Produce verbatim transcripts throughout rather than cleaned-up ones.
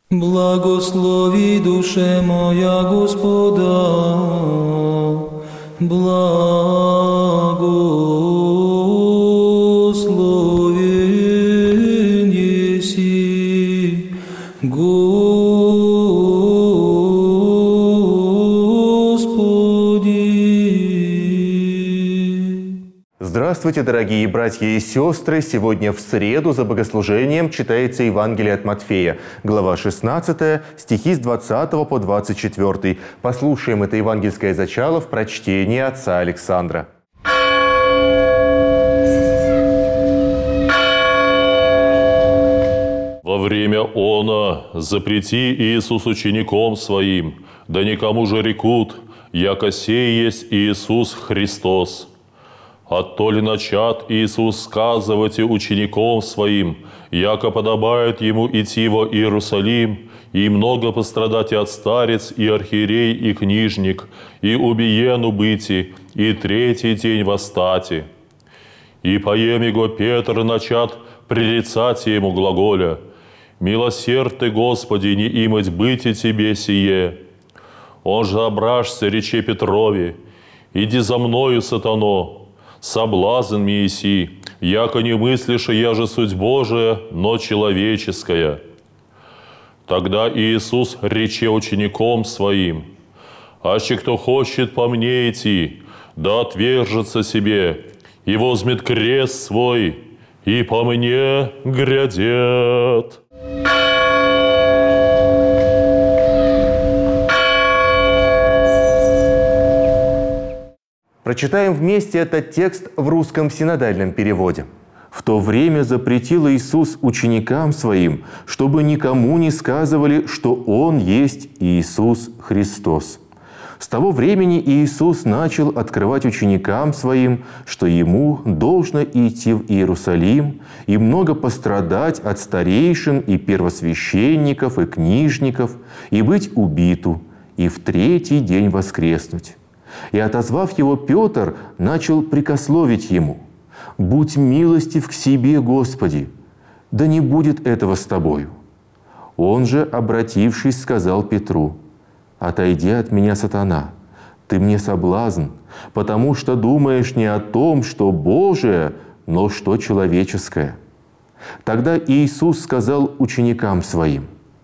Благослови, душе моя, Господа, благословен еси, Господи. Здравствуйте, дорогие братья и сестры! Сегодня в среду за богослужением читается Евангелие от Матфея, глава шестнадцатая, стихи с двадцатого по двадцать четвёртый. Послушаем это евангельское зачало в прочтении отца Александра. Во время она запрети Иисус учеником своим, да никому же рекут, яко сей есть Иисус Христос. Оттоли начат Иисус сказывать и учеником своим, яко подобает ему идти во Иерусалим, и много пострадать и от старец, и архиерей, и книжник, и убиену быти, и третий день восстати. И поем его Петр начат пририцать ему глаголя: «Милосерд ты, Господи, не имать быти тебе сие». Он же ображься рече Петрове: «Иди за мною, сатано, соблазн Мессии, яко не мыслишь, я же суть Божия, но человеческая». Тогда Иисус рече учеником своим: «Аще кто хочет по мне идти, да отвержется себе, и возьмет крест свой, и по мне грядет». Прочитаем вместе этот текст в русском синодальном переводе. «В то время запретил Иисус ученикам Своим, чтобы никому не сказывали, что Он есть Иисус Христос. С того времени Иисус начал открывать ученикам Своим, что Ему должно идти в Иерусалим и много пострадать от старейшин и первосвященников и книжников, и быть убиту, и в третий день воскреснуть. И, отозвав его, Петр начал прикословить ему: «Будь милостив к себе, Господи, да не будет этого с тобою». Он же, обратившись, сказал Петру: «Отойди от меня, сатана, ты мне соблазн, потому что думаешь не о том, что Божие, но что человеческое». Тогда Иисус сказал ученикам Своим: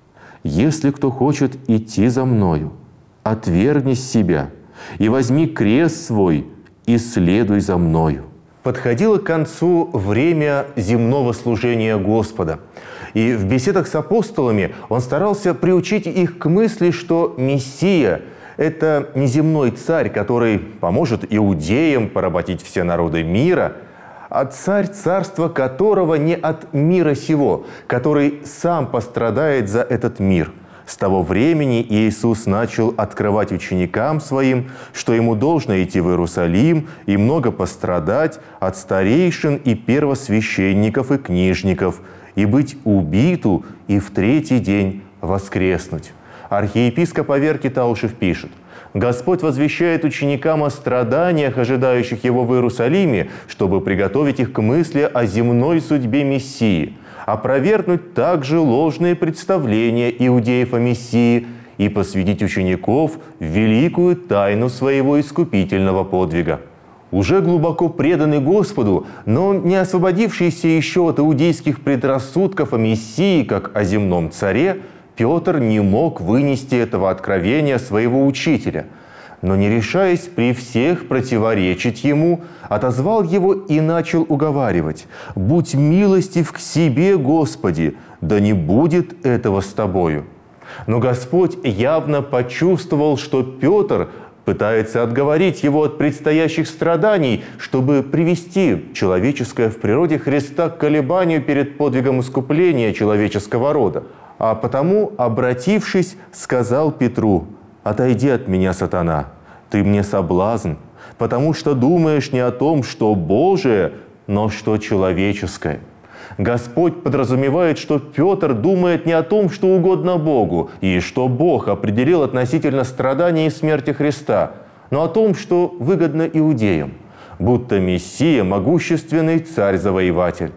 «Если кто хочет идти за Мною, отвергни себя и возьми крест свой, и следуй за Мною». Подходило к концу время земного служения Господа. И в беседах с апостолами Он старался приучить их к мысли, что Мессия – это не земной царь, который поможет иудеям поработить все народы мира, а царь, царство которого не от мира сего, который сам пострадает за этот мир. С того времени Иисус начал открывать ученикам Своим, что Ему должно идти в Иерусалим и много пострадать от старейшин и первосвященников и книжников, и быть убиту, и в третий день воскреснуть. Архиепископ Аверкий Таушев пишет: «Господь возвещает ученикам о страданиях, ожидающих Его в Иерусалиме, чтобы приготовить их к мысли о земной судьбе Мессии, опровергнуть также ложные представления иудеев о Мессии и посвятить учеников в великую тайну своего искупительного подвига». Уже глубоко преданный Господу, но не освободившийся еще от иудейских предрассудков о Мессии, как о земном царе, Петр не мог вынести этого откровения своего учителя, но, не решаясь при всех противоречить ему, отозвал его и начал уговаривать: «Будь милостив к себе, Господи, да не будет этого с тобою». Но Господь явно почувствовал, что Петр пытается отговорить его от предстоящих страданий, чтобы привести человеческое в природе Христа к колебанию перед подвигом искупления человеческого рода. А потому, обратившись, сказал Петру: «Отойди от меня, сатана, ты мне соблазн, потому что думаешь не о том, что Божие, но что человеческое». Господь подразумевает, что Петр думает не о том, что угодно Богу, и что Бог определил относительно страдания и смерти Христа, но о том, что выгодно иудеям, будто Мессия – могущественный царь-завоеватель.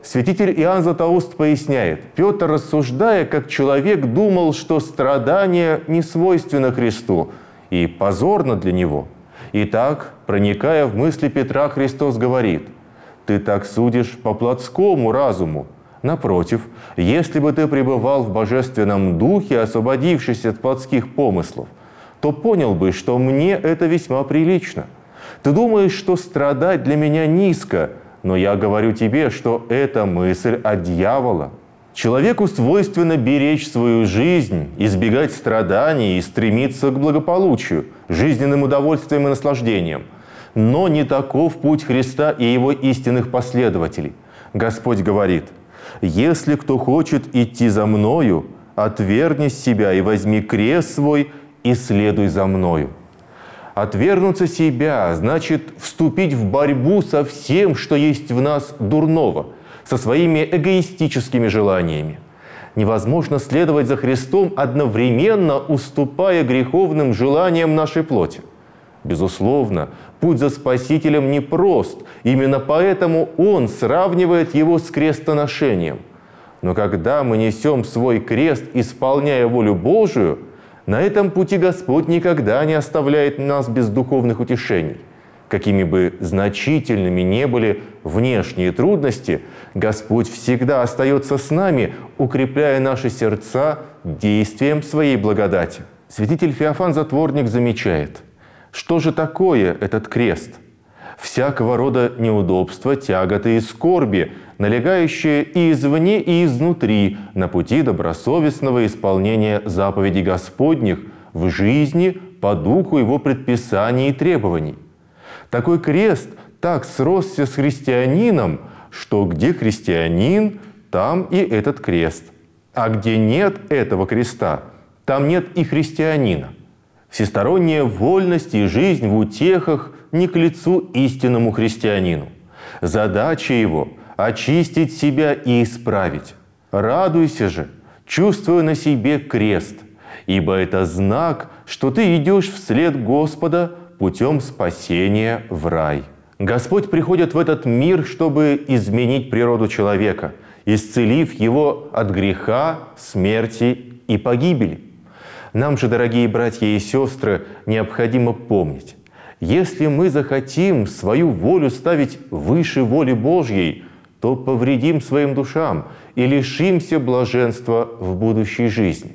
Святитель Иоанн Златоуст поясняет, Петр, рассуждая, как человек, думал, что страдание не свойственно Христу и позорно для него. Итак, проникая в мысли Петра, Христос говорит: «Ты так судишь по плотскому разуму. Напротив, если бы ты пребывал в божественном духе, освободившись от плотских помыслов, то понял бы, что мне это весьма прилично. Ты думаешь, что страдать для меня низко, но я говорю тебе, что это мысль от дьявола. Человеку свойственно беречь свою жизнь, избегать страданий и стремиться к благополучию, жизненным удовольствиям и наслаждениям. Но не таков путь Христа и Его истинных последователей. Господь говорит: «Если кто хочет идти за Мною, отвергни себя и возьми крест свой и следуй за Мною». Отвергнуться себя значит вступить в борьбу со всем, что есть в нас дурного, со своими эгоистическими желаниями. Невозможно следовать за Христом, одновременно уступая греховным желаниям нашей плоти. Безусловно, путь за Спасителем непрост, именно поэтому Он сравнивает его с крестоношением. Но когда мы несем свой крест, исполняя волю Божию, на этом пути Господь никогда не оставляет нас без духовных утешений. Какими бы значительными ни были внешние трудности, Господь всегда остается с нами, укрепляя наши сердца действием своей благодати. Святитель Феофан Затворник замечает: что же такое этот крест? Всякого рода неудобства, тяготы и скорби, налегающие и извне, и изнутри на пути добросовестного исполнения заповедей Господних в жизни по духу Его предписаний и требований. Такой крест так сросся с христианином, что где христианин, там и этот крест. А где нет этого креста, там нет и христианина. Всесторонняя вольность и жизнь в утехах не к лицу истинному христианину. Задача его – очистить себя и исправить. Радуйся же, чувствуя на себе крест, ибо это знак, что ты идешь вслед Господа путем спасения в рай. Господь приходит в этот мир, чтобы изменить природу человека, исцелив его от греха, смерти и погибели. Нам же, дорогие братья и сестры, необходимо помнить: если мы захотим свою волю ставить выше воли Божьей, то повредим своим душам и лишимся блаженства в будущей жизни.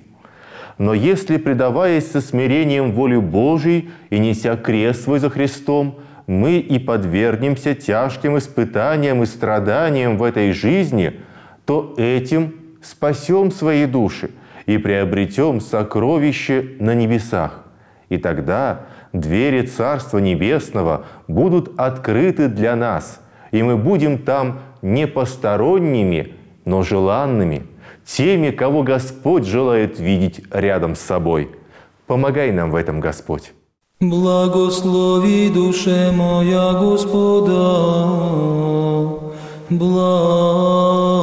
Но если, предаваясь со смирением воле Божьей и неся крест свой за Христом, мы и подвергнемся тяжким испытаниям и страданиям в этой жизни, то этим спасем свои души и приобретем сокровище на небесах. И тогда двери Царства Небесного будут открыты для нас, и мы будем там не посторонними, но желанными, теми, кого Господь желает видеть рядом с собой. Помогай нам в этом, Господь. Благослови душе моя Господа, благослови.